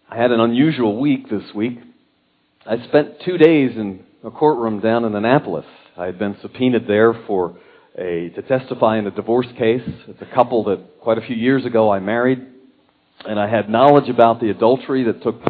I had an unusual week this week. I spent 2 days in a courtroom down in Annapolis. I had been subpoenaed there to testify in a divorce case. It's a couple that quite a few years ago I married, and I had knowledge about the adultery that took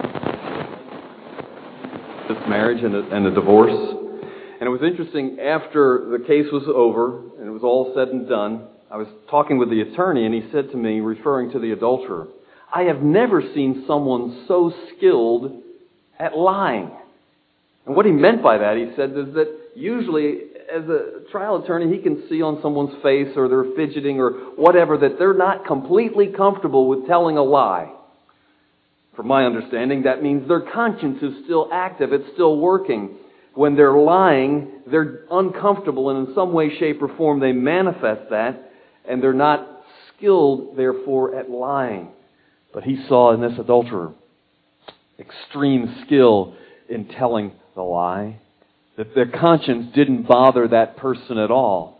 this marriage and the divorce. And it was interesting, after the case was over and it was all said and done, I was talking with the attorney, and he said to me, referring to the adulterer, "I have never seen someone so skilled at lying." And what he meant by that, he said, is that usually as a trial attorney, he can see on someone's face or they're fidgeting or whatever that they're not completely comfortable with telling a lie. From my understanding, that means their conscience is still active, it's still working. When they're lying, they're uncomfortable, and in some way, shape, or form they manifest that, and they're not skilled, therefore, at lying. But he saw in this adulterer extreme skill in telling the lie, that their conscience didn't bother that person at all.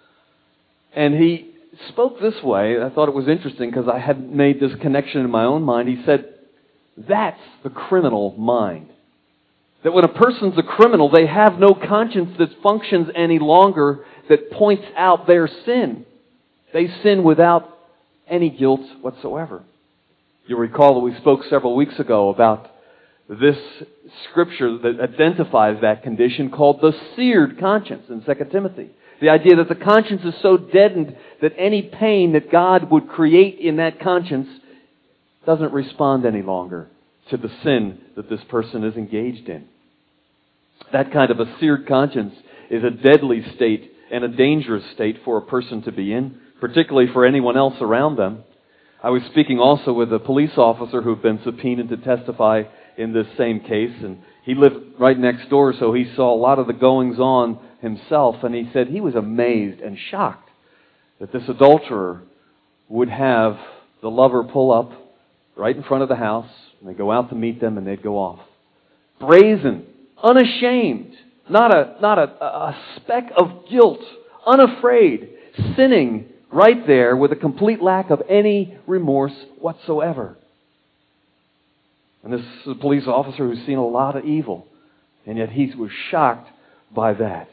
And he spoke this way. I thought it was interesting because I had made this connection in my own mind. He said, that's the criminal mind. That when a person's a criminal, they have no conscience that functions any longer that points out their sin. They sin without any guilt whatsoever. You'll recall that we spoke several weeks ago about this scripture that identifies that condition called the seared conscience in 2 Timothy. The idea that the conscience is so deadened that any pain that God would create in that conscience doesn't respond any longer to the sin that this person is engaged in. That kind of a seared conscience is a deadly state and a dangerous state for a person to be in, particularly for anyone else around them. I was speaking also with a police officer who had been subpoenaed to testify in this same case, and he lived right next door, so he saw a lot of the goings-on himself, and he said he was amazed and shocked that this adulterer would have the lover pull up right in front of the house, and they'd go out to meet them, and they'd go off. Brazen, unashamed, not a speck of guilt, unafraid, sinning right there with a complete lack of any remorse whatsoever. And this is a police officer who's seen a lot of evil, and yet he was shocked by that.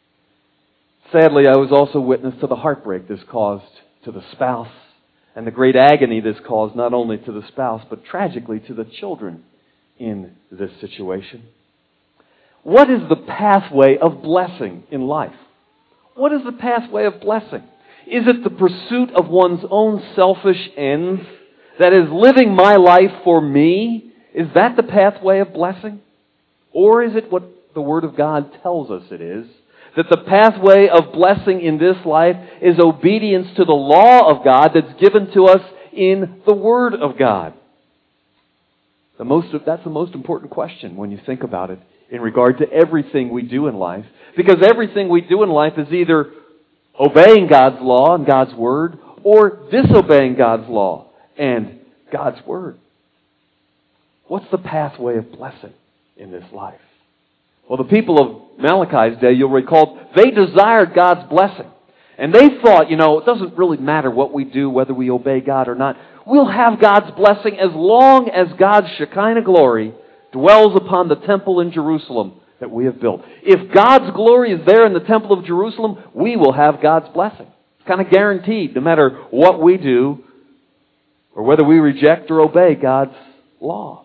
Sadly, I was also witness to the heartbreak this caused to the spouse, and the great agony this caused not only to the spouse, but tragically to the children in this situation. What is the pathway of blessing in life? What is the pathway of blessing? Is it the pursuit of one's own selfish ends? That is, living my life for me? Is that the pathway of blessing? Or is it what the Word of God tells us it is? That the pathway of blessing in this life is obedience to the law of God that's given to us in the Word of God. That's the most important question when you think about it in regard to everything we do in life. Because everything we do in life is either obeying God's law and God's Word, or disobeying God's law and God's Word. What's the pathway of blessing in this life? Well, the people of Malachi's day, you'll recall, they desired God's blessing. And they thought, it doesn't really matter what we do, whether we obey God or not. We'll have God's blessing as long as God's Shekinah glory dwells upon the temple in Jerusalem that we have built. If God's glory is there in the temple of Jerusalem, we will have God's blessing. It's kind of guaranteed, no matter what we do, or whether we reject or obey God's law.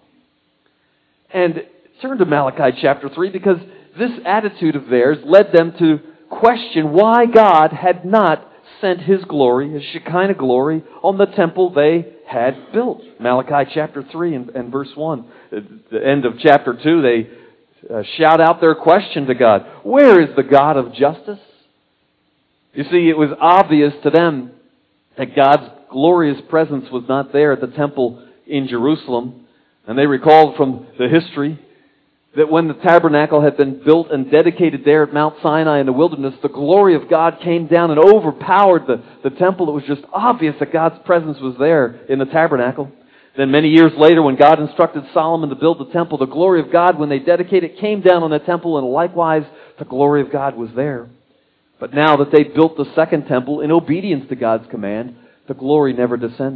And turn to Malachi chapter 3, because this attitude of theirs led them to question why God had not sent His glory, His Shekinah glory, on the temple they had built. Malachi chapter 3 and verse 1. At the end of chapter 2, they shout out their question to God. Where is the God of justice? You see, it was obvious to them that God's glorious presence was not there at the temple in Jerusalem. And they recalled from the history that when the tabernacle had been built and dedicated there at Mount Sinai in the wilderness, the glory of God came down and overpowered the temple. It was just obvious that God's presence was there in the tabernacle. Then many years later, when God instructed Solomon to build the temple, the glory of God, when they dedicated it, came down on the temple, and likewise the glory of God was there. But now that they built the second temple in obedience to God's command, the glory never descended.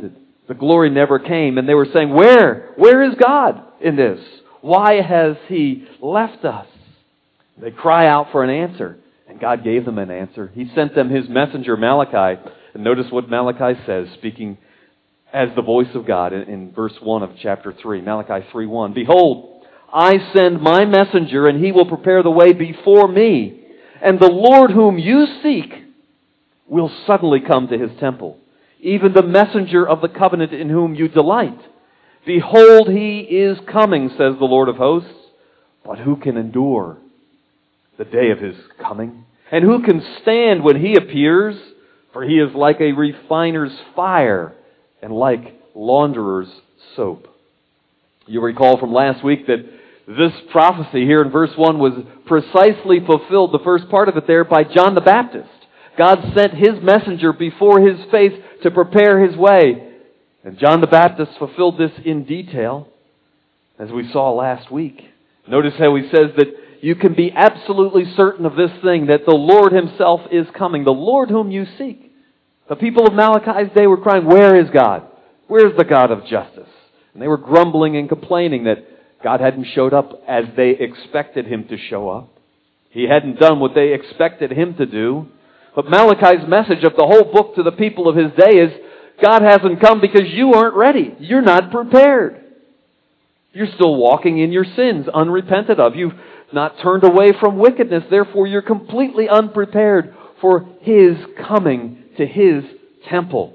The glory never came, and they were saying, Where is God in this? Why has He left us? They cry out for an answer, and God gave them an answer. He sent them His messenger, Malachi. And notice what Malachi says, speaking as the voice of God in verse 1 of chapter 3, Malachi 3:1. Behold, I send my messenger, and he will prepare the way before me. And the Lord whom you seek will suddenly come to His temple, even the messenger of the covenant in whom you delight. Behold, He is coming, says the Lord of hosts. But who can endure the day of His coming? And who can stand when He appears? For He is like a refiner's fire and like launderer's soap. You recall from last week that this prophecy here in verse 1 was precisely fulfilled, the first part of it there, by John the Baptist. God sent His messenger before His face to prepare His way. And John the Baptist fulfilled this in detail, as we saw last week. Notice how he says that you can be absolutely certain of this thing, that the Lord Himself is coming, the Lord whom you seek. The people of Malachi's day were crying, Where is God? Where is the God of justice? And they were grumbling and complaining that God hadn't showed up as they expected Him to show up. He hadn't done what they expected Him to do. But Malachi's message of the whole book to the people of his day is, God hasn't come because you aren't ready. You're not prepared. You're still walking in your sins, unrepented of. You've not turned away from wickedness. Therefore, you're completely unprepared for His coming to His temple.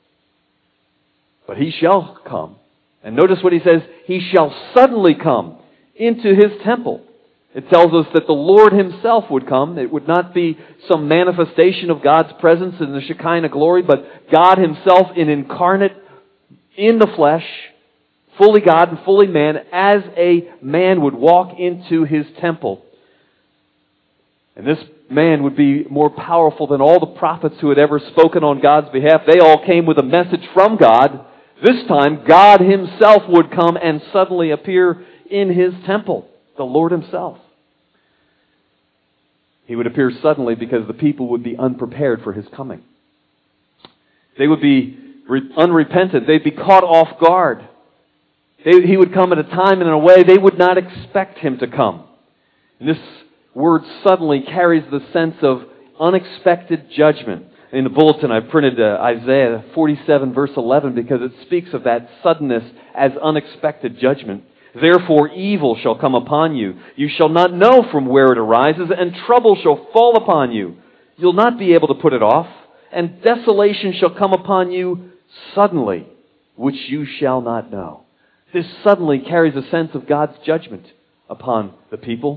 But He shall come. And notice what He says, He shall suddenly come into His temple. It tells us that the Lord Himself would come. It would not be some manifestation of God's presence in the Shekinah glory, but God Himself incarnate in the flesh, fully God and fully man, as a man would walk into His temple. And this man would be more powerful than all the prophets who had ever spoken on God's behalf. They all came with a message from God. This time, God Himself would come and suddenly appear in His temple, the Lord Himself. He would appear suddenly because the people would be unprepared for His coming. They would be unrepentant. They'd be caught off guard. He would come at a time and in a way they would not expect Him to come. And this word suddenly carries the sense of unexpected judgment. In the bulletin I printed Isaiah 47 verse 11 because it speaks of that suddenness as unexpected judgment. Therefore evil shall come upon you. You shall not know from where it arises, and trouble shall fall upon you. You'll not be able to put it off, and desolation shall come upon you suddenly, which you shall not know. This suddenly carries a sense of God's judgment upon the people.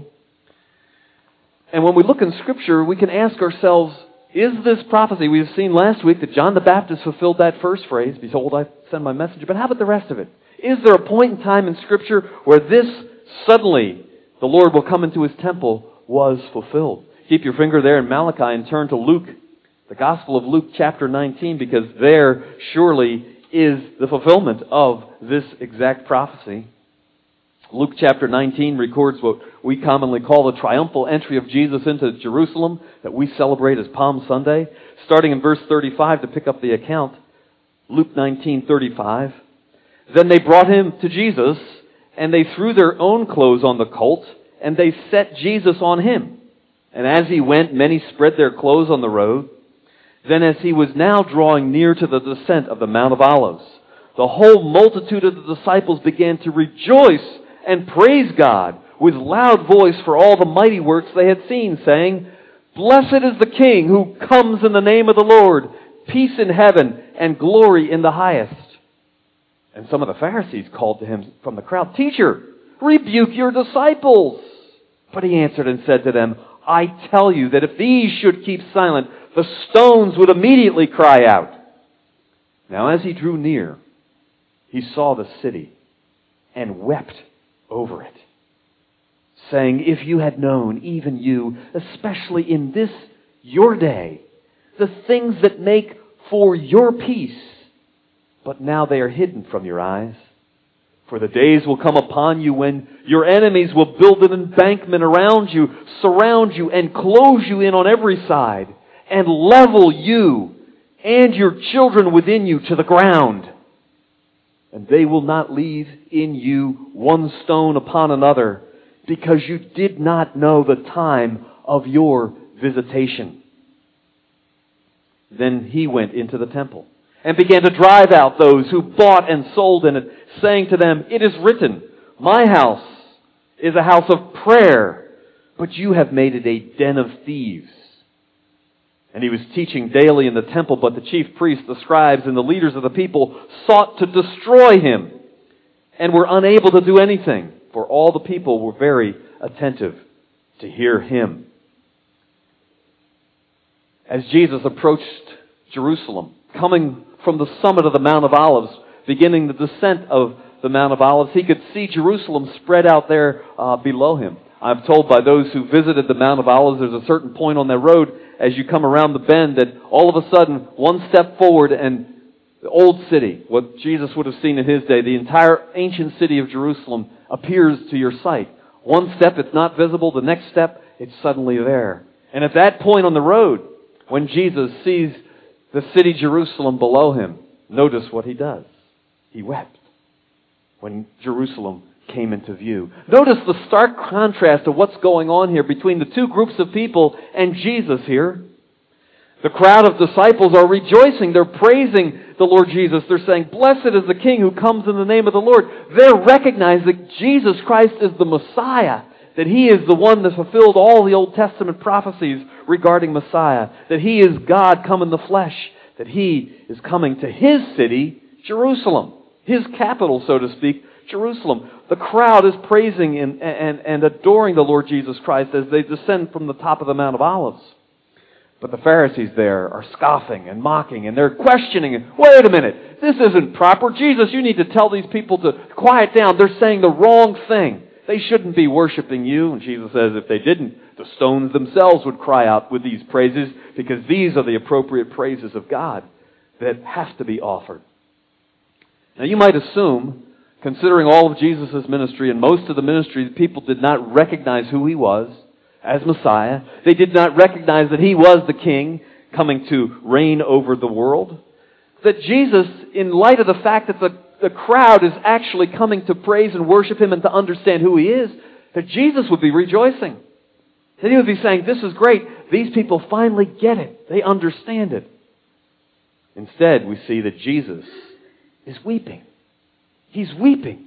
And when we look in Scripture, we can ask ourselves, is this prophecy? We've seen last week that John the Baptist fulfilled that first phrase, Behold, I send my messenger. But how about the rest of it? Is there a point in time in Scripture where this suddenly, the Lord will come into His temple, was fulfilled? Keep your finger there in Malachi and turn to Luke, the Gospel of Luke chapter 19, because there surely is the fulfillment of this exact prophecy. Luke chapter 19 records what we commonly call the triumphal entry of Jesus into Jerusalem that we celebrate as Palm Sunday. Starting in verse 35 to pick up the account, Luke 19:35. Then they brought Him to Jesus, and they threw their own clothes on the colt, and they set Jesus on Him. And as He went, many spread their clothes on the road. Then as He was now drawing near to the descent of the Mount of Olives, the whole multitude of the disciples began to rejoice and praise God with loud voice for all the mighty works they had seen, saying, Blessed is the King who comes in the name of the Lord, peace in heaven and glory in the highest. And some of the Pharisees called to Him from the crowd, Teacher, rebuke your disciples. But He answered and said to them, I tell you that if these should keep silent, the stones would immediately cry out. Now as He drew near, He saw the city and wept over it, saying, If you had known, even you, especially in this your day, the things that make for your peace, but now they are hidden from your eyes. For the days will come upon you when your enemies will build an embankment around you, surround you, and close you in on every side, and level you and your children within you to the ground. and they will not leave in you one stone upon another, because you did not know the time of your visitation." Then he went into the temple and began to drive out those who bought and sold in it, saying to them, "It is written, 'My house is a house of prayer,' but you have made it a den of thieves." And he was teaching daily in the temple, but the chief priests, the scribes, and the leaders of the people sought to destroy him, and were unable to do anything, for all the people were very attentive to hear him. As Jesus approached Jerusalem, coming from the summit of the Mount of Olives, beginning the descent of the Mount of Olives, he could see Jerusalem spread out there below him. I'm told by those who visited the Mount of Olives, there's a certain point on that road as you come around the bend that all of a sudden, one step forward and the old city, what Jesus would have seen in his day, the entire ancient city of Jerusalem appears to your sight. One step, it's not visible. The next step, it's suddenly there. And at that point on the road, when Jesus sees the city Jerusalem below him, notice what he does. He wept when Jerusalem came into view. Notice the stark contrast of what's going on here between the two groups of people and Jesus here. The crowd of disciples are rejoicing. They're praising the Lord Jesus. They're saying, "Blessed is the King who comes in the name of the Lord." They recognize that Jesus Christ is the Messiah, that He is the one that fulfilled all the Old Testament prophecies regarding Messiah, that He is God come in the flesh, that He is coming to His city, Jerusalem, His capital, so to speak, Jerusalem. The crowd is praising and adoring the Lord Jesus Christ as they descend from the top of the Mount of Olives. But the Pharisees there are scoffing and mocking, and they're questioning. "Wait a minute, this isn't proper. Jesus, you need to tell these people to quiet down. They're saying the wrong thing. They shouldn't be worshiping you." And Jesus says if they didn't, the stones themselves would cry out with these praises, because these are the appropriate praises of God that have to be offered. Now you might assume, considering all of Jesus' ministry and most of the ministry, the people did not recognize who He was as Messiah. They did not recognize that He was the King coming to reign over the world. That Jesus, in light of the fact that the crowd is actually coming to praise and worship Him and to understand who He is, that Jesus would be rejoicing. That He would be saying, "This is great. These people finally get it. They understand it." Instead, we see that Jesus is weeping. He's weeping.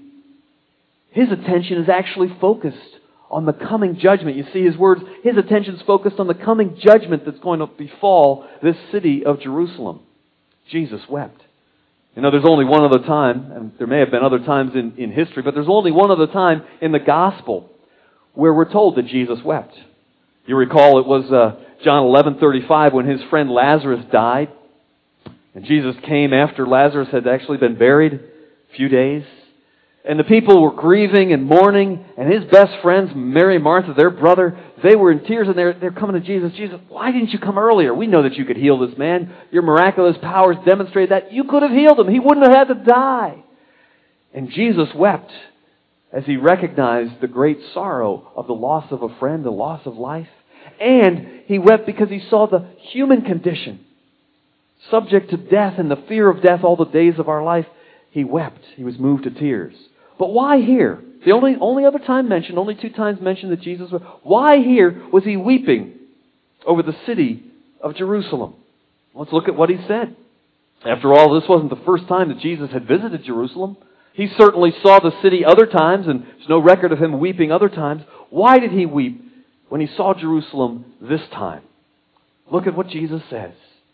His attention is actually focused on the coming judgment. You see His words, His attention is focused on the coming judgment that's going to befall this city of Jerusalem. Jesus wept. You know, there's only one other time, and there may have been other times in history, but there's only one other time in the gospel where we're told that Jesus wept. You recall it was John 11:35 when his friend Lazarus died. And Jesus came after Lazarus had actually been buried a few days. And the people were grieving and mourning, and his best friends, Mary and Martha, their brother, they were in tears, and they're coming to Jesus. "Jesus, why didn't you come earlier? We know that you could heal this man. Your miraculous powers demonstrate that. You could have healed him. He wouldn't have had to die." And Jesus wept as He recognized the great sorrow of the loss of a friend, the loss of life. And He wept because He saw the human condition, subject to death and the fear of death all the days of our life. He wept. He was moved to tears. But why here? The only other time mentioned, only 2 times mentioned that Jesus wept. Why here was He weeping over the city of Jerusalem? Let's look at what He said. After all, this wasn't the first time that Jesus had visited Jerusalem. He certainly saw the city other times, and there's no record of Him weeping other times. Why did He weep when He saw Jerusalem this time? Look at what Jesus says.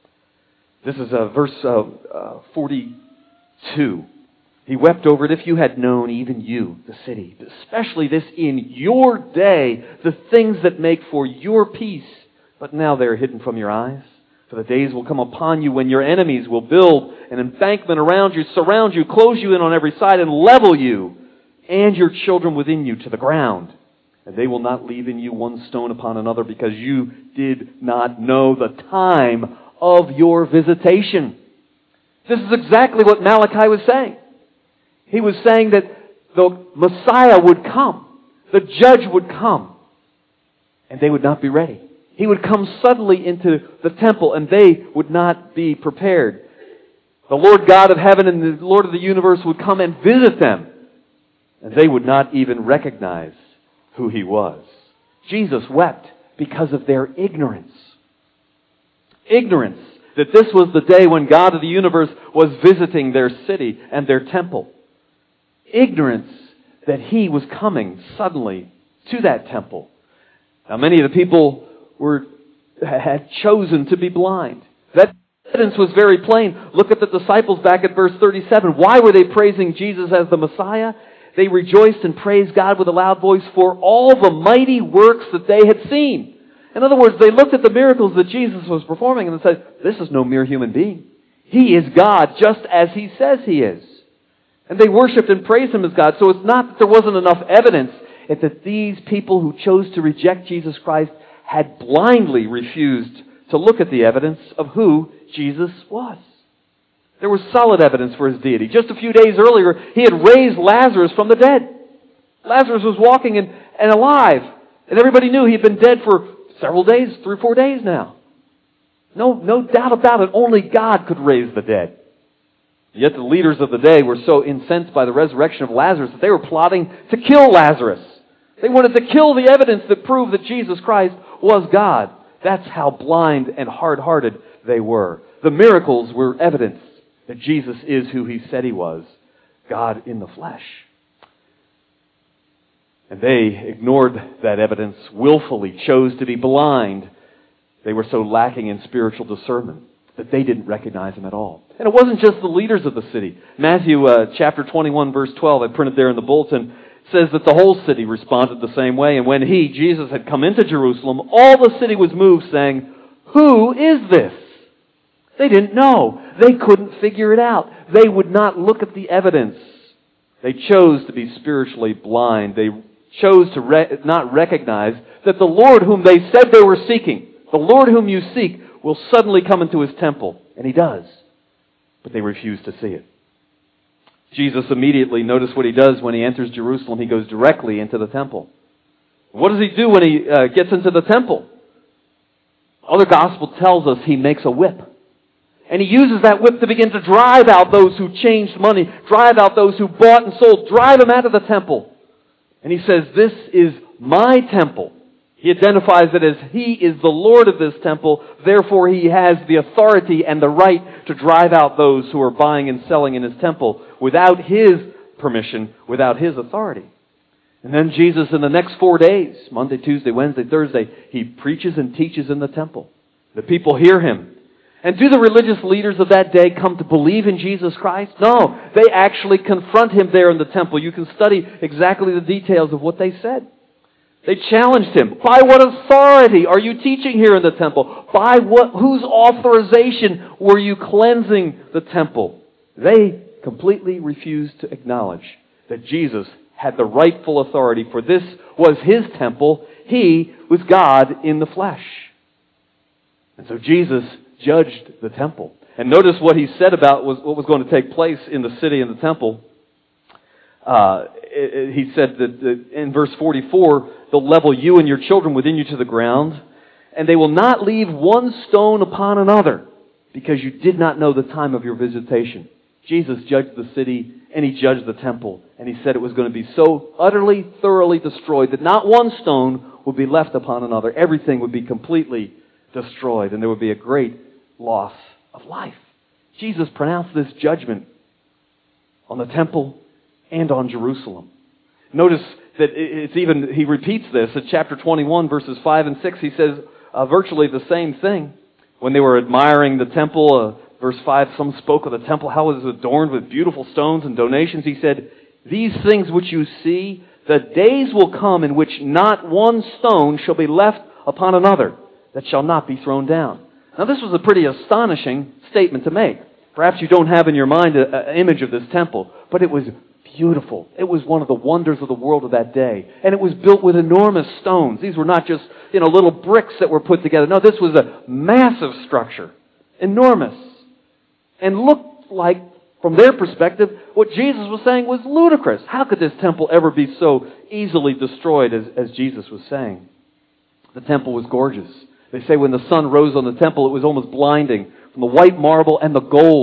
This is verse 42. He wept over it. "If you had known, even you, the city, especially this in your day, the things that make for your peace, but now they are hidden from your eyes. For the days will come upon you when your enemies will build an embankment around you, surround you, close you in on every side, and level you and your children within you to the ground. And they will not leave in you one stone upon another, because you did not know the time of your visitation." This is exactly what Malachi was saying. He was saying that the Messiah would come. The judge would come. And they would not be ready. He would come suddenly into the temple, and they would not be prepared. The Lord God of heaven and the Lord of the universe would come and visit them, and they would not even recognize who He was. Jesus wept because of their ignorance. Ignorance that this was the day when God of the universe was visiting their city and their temple. Ignorance that He was coming suddenly to that temple. Now, many of the people had chosen to be blind. That evidence was very plain. Look at the disciples back at verse 37. Why were they praising Jesus as the Messiah? They rejoiced and praised God with a loud voice for all the mighty works that they had seen. In other words, they looked at the miracles that Jesus was performing and said, this is no mere human being. He is God just as He says He is. And they worshiped and praised Him as God. So it's not that there wasn't enough evidence. It's that these people who chose to reject Jesus Christ had blindly refused to look at the evidence of who Jesus was. There was solid evidence for His deity. Just a few days earlier, He had raised Lazarus from the dead. Lazarus was walking and alive. And everybody knew he had been dead for several days, 3 or 4 days now. No doubt about it, only God could raise the dead. Yet the leaders of the day were so incensed by the resurrection of Lazarus that they were plotting to kill Lazarus. They wanted to kill the evidence that proved that Jesus Christ was God. That's how blind and hard-hearted they were. The miracles were evidence that Jesus is who He said He was, God in the flesh. And they ignored that evidence, willfully chose to be blind. They were so lacking in spiritual discernment that they didn't recognize Him at all. And it wasn't just the leaders of the city. Matthew chapter 21, verse 12, I printed there in the bulletin, says that the whole city responded the same way. And when He, Jesus, had come into Jerusalem, all the city was moved, saying, "Who is this?" They didn't know. They couldn't figure it out. They would not look at the evidence. They chose to be spiritually blind. They chose to not recognize that the Lord whom they said they were seeking, the Lord whom you seek, will suddenly come into His temple. And He does. But they refuse to see it. Jesus immediately, notice what He does when He enters Jerusalem. He goes directly into the temple. What does He do when He gets into the temple? Other gospel tells us He makes a whip. And He uses that whip to begin to drive out those who changed money, drive out those who bought and sold, drive them out of the temple. And He says, "This is my temple." He identifies it as He is the Lord of this temple. Therefore, He has the authority and the right to drive out those who are buying and selling in His temple without His permission, without His authority. And then Jesus, in the next 4 days, Monday, Tuesday, Wednesday, Thursday, He preaches and teaches in the temple. The people hear Him. And do the religious leaders of that day come to believe in Jesus Christ? No, they actually confront Him there in the temple. You can study exactly the details of what they said. They challenged Him. By what authority are you teaching here in the temple? By whose authorization were you cleansing the temple? They completely refused to acknowledge that Jesus had the rightful authority, for this was His temple. He was God in the flesh. And so Jesus judged the temple. And notice what He said about what was going to take place in the city and the temple. He said that in verse 44, "They'll level you and your children within you to the ground, and they will not leave one stone upon another, because you did not know the time of your visitation." Jesus judged the city, and He judged the temple. And He said it was going to be so utterly, thoroughly destroyed that not one stone would be left upon another. Everything would be completely destroyed, and there would be a great loss of life. Jesus pronounced this judgment on the temple and on Jerusalem. Notice that He repeats this in chapter 21, verses 5 and 6. He says virtually the same thing. When they were admiring the temple, verse 5, some spoke of the temple, how it was adorned with beautiful stones and donations. He said, "These things which you see, the days will come in which not one stone shall be left upon another that shall not be thrown down." Now, this was a pretty astonishing statement to make. Perhaps you don't have in your mind an image of this temple, but it was beautiful. It was one of the wonders of the world of that day. And it was built with enormous stones. These were not just, little bricks that were put together. No, this was a massive structure. Enormous. And looked like, from their perspective, what Jesus was saying was ludicrous. How could this temple ever be so easily destroyed as Jesus was saying? The temple was gorgeous. They say when the sun rose on the temple, it was almost blinding. From the white marble and the gold,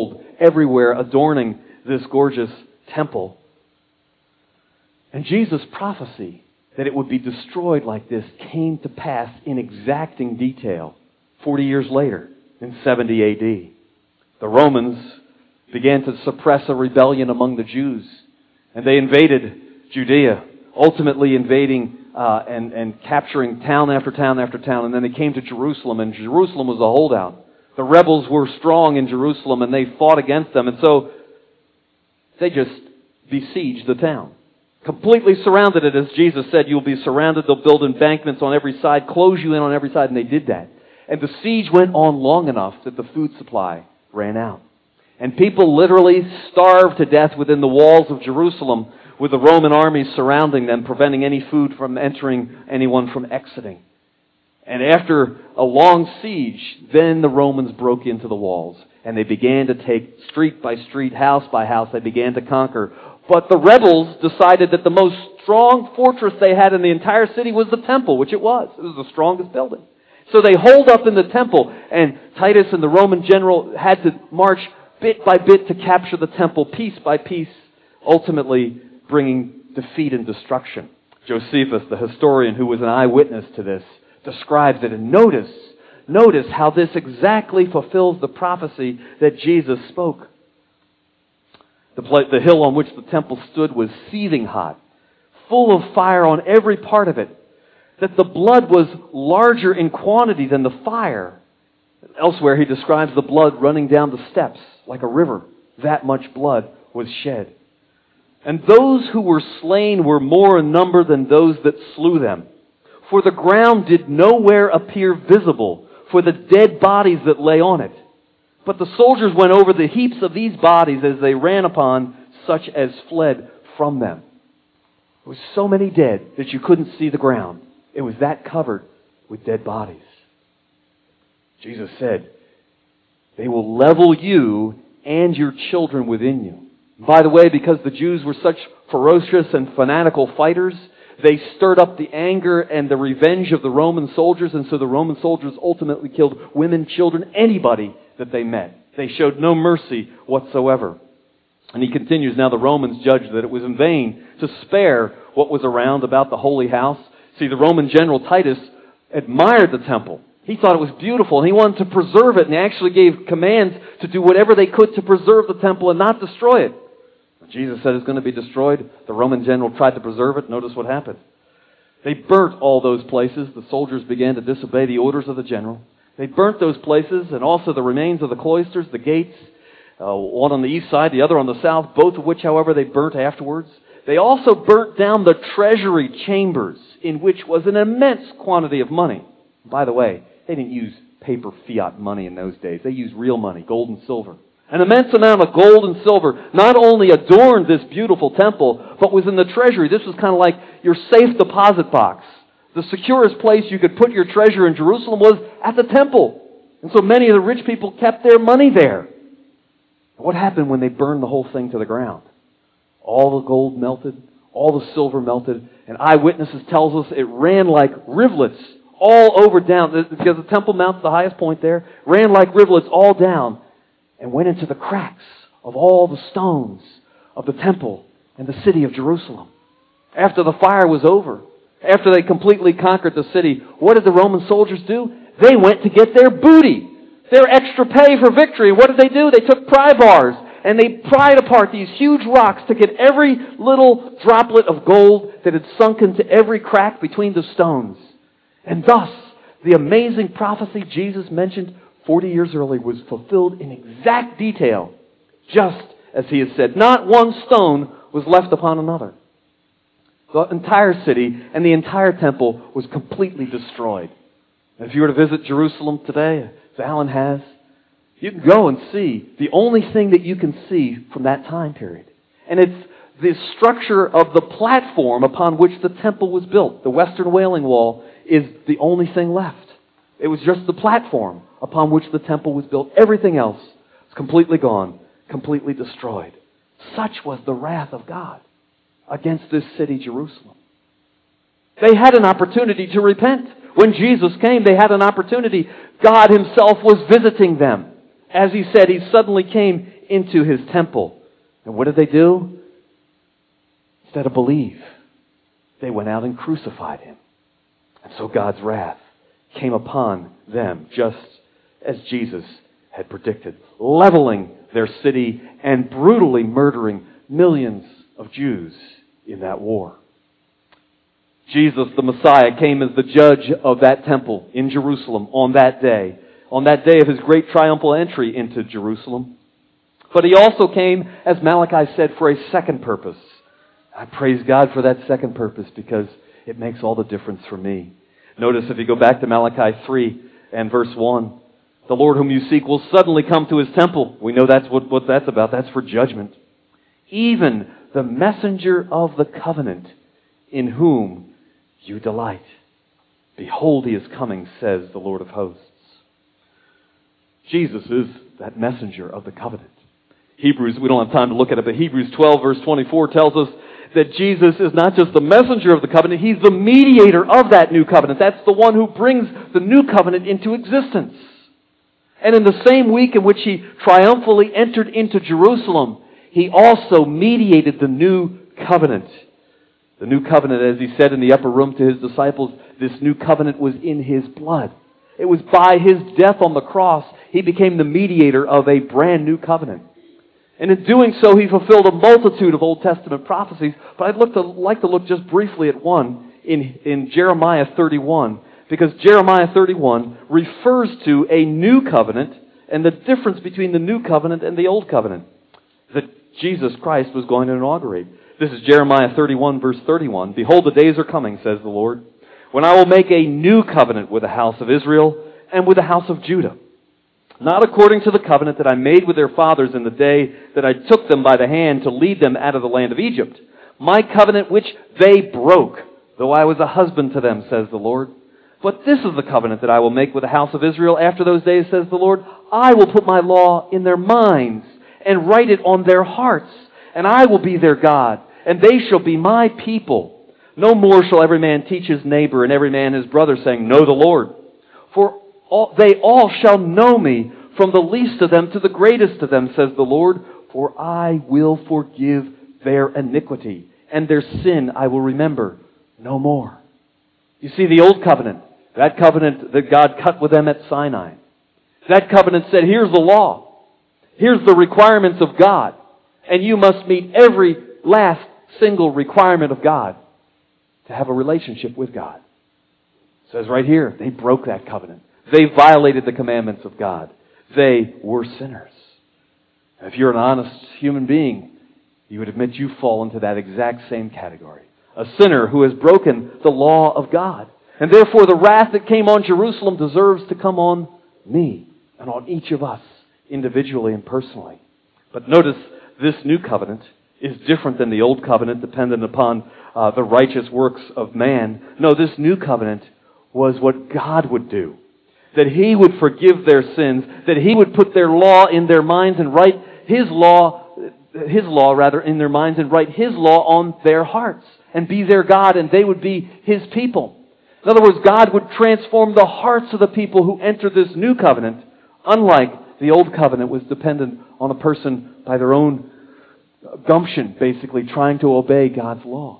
everywhere adorning this gorgeous temple. And Jesus' prophecy that it would be destroyed like this came to pass in exacting detail 40 years later in 70 A.D. The Romans began to suppress a rebellion among the Jews, and they invaded Judea, ultimately invading and capturing town after town after town, and then they came to Jerusalem, and Jerusalem was a holdout. The rebels were strong in Jerusalem, and they fought against them, and so they just besieged the town. Completely surrounded it, as Jesus said, you'll be surrounded, they'll build embankments on every side, close you in on every side, and they did that. And the siege went on long enough that the food supply ran out. And people literally starved to death within the walls of Jerusalem, with the Roman armies surrounding them, preventing any food from entering, anyone from exiting. And after a long siege, then the Romans broke into the walls, and they began to take street by street, house by house, they began to conquer. But the rebels decided that the most strong fortress they had in the entire city was the temple, which it was. It was the strongest building. So they holed up in the temple, and Titus and the Roman general had to march bit by bit to capture the temple, piece by piece, ultimately bringing defeat and destruction. Josephus, the historian who was an eyewitness to this, describes it. And notice how this exactly fulfills the prophecy that Jesus spoke. The hill on which the temple stood was seething hot, full of fire on every part of it, that the blood was larger in quantity than the fire. Elsewhere he describes the blood running down the steps like a river. That much blood was shed. And those who were slain were more in number than those that slew them. For the ground did nowhere appear visible for the dead bodies that lay on it. But the soldiers went over the heaps of these bodies as they ran upon such as fled from them. There was so many dead that you couldn't see the ground. It was that covered with dead bodies. Jesus said, they will level you and your children within you. By the way, because the Jews were such ferocious and fanatical fighters, they stirred up the anger and the revenge of the Roman soldiers, and so the Roman soldiers ultimately killed women, children, anybody that they met. They showed no mercy whatsoever. And he continues, now the Romans judged that it was in vain to spare what was around about the holy house. See, the Roman general Titus admired the temple. He thought it was beautiful, and he wanted to preserve it, and he actually gave commands to do whatever they could to preserve the temple and not destroy it. When Jesus said it's going to be destroyed, the Roman general tried to preserve it. Notice what happened. They burnt all those places. The soldiers began to disobey the orders of the general. They burnt those places, and also the remains of the cloisters, the gates, one on the east side, the other on the south, both of which, however, they burnt afterwards. They also burnt down the treasury chambers, in which was an immense quantity of money. By the way, they didn't use paper fiat money in those days. They used real money, gold and silver. An immense amount of gold and silver not only adorned this beautiful temple, but was in the treasury. This was kind of like your safe deposit box. The securest place you could put your treasure in Jerusalem was at the temple. And so many of the rich people kept their money there. What happened when they burned the whole thing to the ground? All the gold melted, all the silver melted, and eyewitnesses tells us it ran like rivulets all over down, because the Temple Mount's the highest point there, ran like rivulets all down and went into the cracks of all the stones of the temple and the city of Jerusalem. After the fire was over, after they completely conquered the city, what did the Roman soldiers do? They went to get their booty, their extra pay for victory. What did they do? They took pry bars and they pried apart these huge rocks to get every little droplet of gold that had sunk into every crack between the stones. And thus, the amazing prophecy Jesus mentioned 40 years earlier was fulfilled in exact detail, just as he had said. Not one stone was left upon another. The entire city and the entire temple was completely destroyed. And if you were to visit Jerusalem today, as Alan has, you can go and see the only thing that you can see from that time period. And it's the structure of the platform upon which the temple was built. The Western Wailing Wall is the only thing left. It was just the platform upon which the temple was built. Everything else is completely gone, completely destroyed. Such was the wrath of God against this city, Jerusalem. They had an opportunity to repent. When Jesus came, they had an opportunity. God Himself was visiting them. As He said, He suddenly came into His temple. And what did they do? Instead of believe, they went out and crucified Him. And so God's wrath came upon them, just as Jesus had predicted, leveling their city and brutally murdering millions of Jews in that war. Jesus, the Messiah, came as the judge of that temple in Jerusalem on that day of His great triumphal entry into Jerusalem. But He also came, as Malachi said, for a second purpose. I praise God for that second purpose because it makes all the difference for me. Notice if you go back to Malachi 3 and verse 1, the Lord whom you seek will suddenly come to His temple. We know that's what that's about. That's for judgment. Even the messenger of the covenant in whom you delight. Behold, He is coming, says the Lord of hosts. Jesus is that messenger of the covenant. Hebrews, we don't have time to look at it, but Hebrews 12 verse 24 tells us that Jesus is not just the messenger of the covenant, He's the mediator of that new covenant. That's the one who brings the new covenant into existence. And in the same week in which He triumphantly entered into Jerusalem, He also mediated the new covenant. The new covenant, as He said in the upper room to His disciples, this new covenant was in His blood. It was by His death on the cross, He became the mediator of a brand new covenant. And in doing so, He fulfilled a multitude of Old Testament prophecies. But I'd like to look just briefly at one in Jeremiah 31. Because Jeremiah 31 refers to a new covenant and the difference between the new covenant and the old covenant that Jesus Christ was going to inaugurate. This is Jeremiah 31 verse 31. Behold, the days are coming, says the Lord, when I will make a new covenant with the house of Israel and with the house of Judah. Not according to the covenant that I made with their fathers in the day that I took them by the hand to lead them out of the land of Egypt. My covenant which they broke, though I was a husband to them, says the Lord. But this is the covenant that I will make with the house of Israel after those days, says the Lord. I will put my law in their minds and write it on their hearts. And I will be their God, and they shall be my people. No more shall every man teach his neighbor and every man his brother, saying, Know the Lord. For they all shall know me, from the least of them to the greatest of them, says the Lord. For I will forgive their iniquity, and their sin I will remember no more. You see, the old covenant, that covenant that God cut with them at Sinai, that covenant said, here's the law. Here's the requirements of God. And you must meet every last single requirement of God to have a relationship with God. It says right here, they broke that covenant. They violated the commandments of God. They were sinners. If you're an honest human being, you would admit you fall into that exact same category. A sinner who has broken the law of God. And therefore the wrath that came on Jerusalem deserves to come on me and on each of us individually and personally. But notice this new covenant is different than the old covenant dependent upon the righteous works of man. No, this new covenant was what God would do. That He would forgive their sins, that He would put their law in their minds and write His law in their minds and write His law on their hearts and be their God, and they would be His people. In other words, God would transform the hearts of the people who enter this new covenant, unlike the old covenant was dependent on a person by their own gumption, basically trying to obey God's law.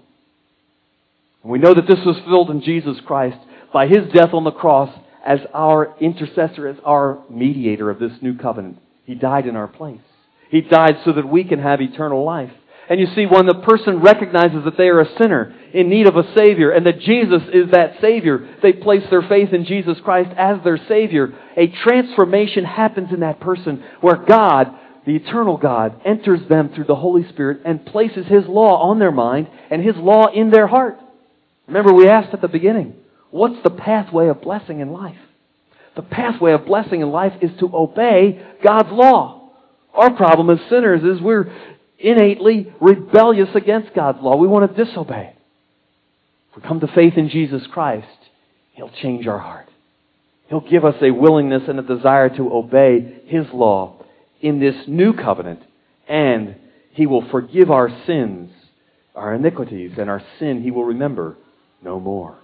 And we know that this was fulfilled in Jesus Christ by His death on the cross as our intercessor, as our mediator of this new covenant. He died in our place. He died so that we can have eternal life. And you see, when the person recognizes that they are a sinner in need of a Savior and that Jesus is that Savior, they place their faith in Jesus Christ as their Savior, a transformation happens in that person where God, the eternal God, enters them through the Holy Spirit and places His law on their mind and His law in their heart. Remember, we asked at the beginning, what's the pathway of blessing in life? The pathway of blessing in life is to obey God's law. Our problem as sinners is we're innately rebellious against God's law. We want to disobey it. If we come to faith in Jesus Christ, He'll change our heart. He'll give us a willingness and a desire to obey His law in this new covenant. And He will forgive our sins, our iniquities, and our sin He will remember no more.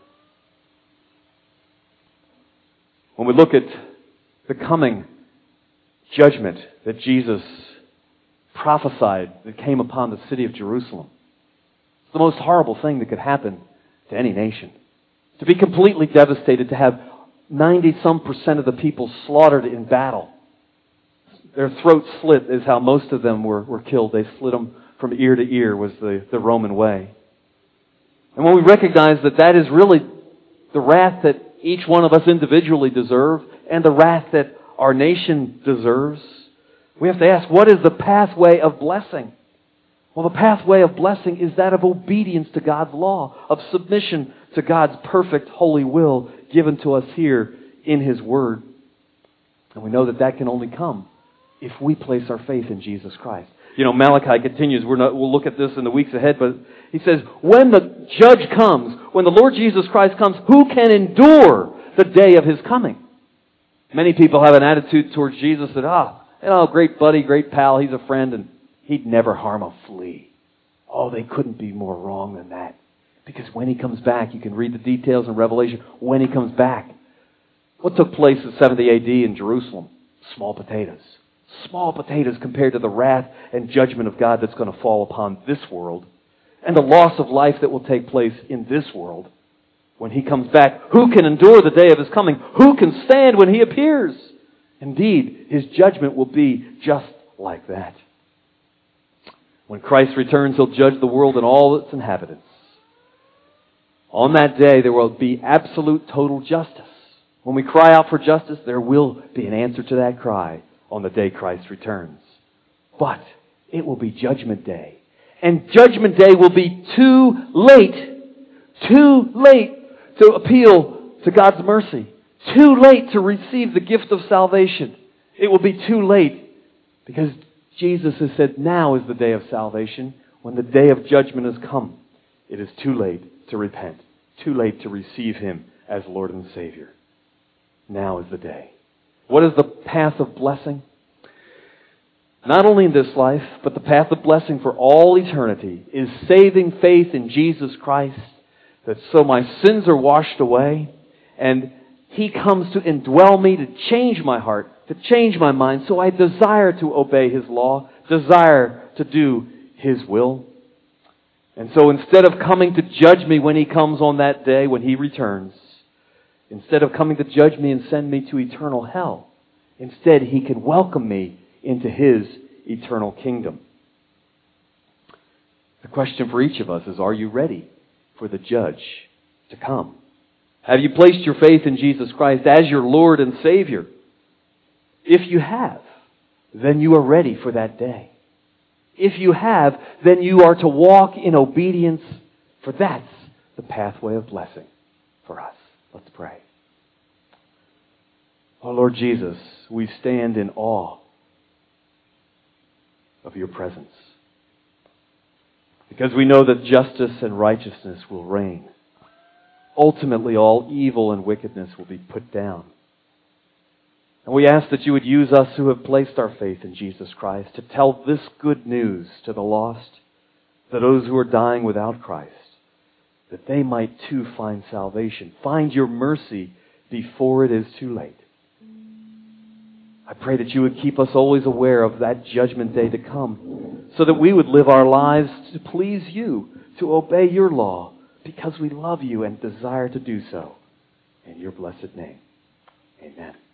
When we look at the coming judgment that Jesus prophesied that came upon the city of Jerusalem. It's the most horrible thing that could happen to any nation. To be completely devastated, to have 90-some% of the people slaughtered in battle. Their throats slit is how most of them were killed. They slit them from ear to ear was the Roman way. And when we recognize that that is really the wrath that each one of us individually deserve and the wrath that our nation deserves, we have to ask, what is the pathway of blessing? Well, the pathway of blessing is that of obedience to God's law, of submission to God's perfect, holy will given to us here in His Word. And we know that that can only come if we place our faith in Jesus Christ. You know, Malachi continues, we'll look at this in the weeks ahead, but he says, when the judge comes, when the Lord Jesus Christ comes, who can endure the day of His coming? Many people have an attitude towards Jesus that, great buddy, great pal, he's a friend, and He'd never harm a flea. Oh, they couldn't be more wrong than that. Because when He comes back, you can read the details in Revelation, when He comes back. What took place in 70 AD in Jerusalem? Small potatoes. Small potatoes compared to the wrath and judgment of God that's going to fall upon this world and the loss of life that will take place in this world when He comes back. Who can endure the day of His coming? Who can stand when He appears? Indeed, His judgment will be just like that. When Christ returns, He'll judge the world and all its inhabitants. On that day, there will be absolute total justice. When we cry out for justice, there will be an answer to that cry on the day Christ returns. But it will be Judgment Day. And Judgment Day will be too late to appeal to God's mercy. Too late to receive the gift of salvation. It will be too late because Jesus has said now is the day of salvation. When the day of judgment has come, it is too late to repent. Too late to receive Him as Lord and Savior. Now is the day. What is the path of blessing? Not only in this life, but the path of blessing for all eternity is saving faith in Jesus Christ, that so my sins are washed away, and He comes to indwell me, to change my heart, to change my mind, so I desire to obey His law, desire to do His will. And so instead of coming to judge me when He comes on that day, when He returns, instead of coming to judge me and send me to eternal hell, instead He can welcome me into His eternal kingdom. The question for each of us is, are you ready for the judge to come? Have you placed your faith in Jesus Christ as your Lord and Savior? If you have, then you are ready for that day. If you have, then you are to walk in obedience, for that's the pathway of blessing for us. Let's pray. Oh Lord Jesus, we stand in awe of Your presence, because we know that justice and righteousness will reign. Ultimately, all evil and wickedness will be put down. And we ask that You would use us who have placed our faith in Jesus Christ to tell this good news to the lost, to those who are dying without Christ, that they might too find salvation, find Your mercy before it is too late. I pray that You would keep us always aware of that judgment day to come, so that we would live our lives to please You, to obey Your law, because we love You and desire to do so. In Your blessed name, amen.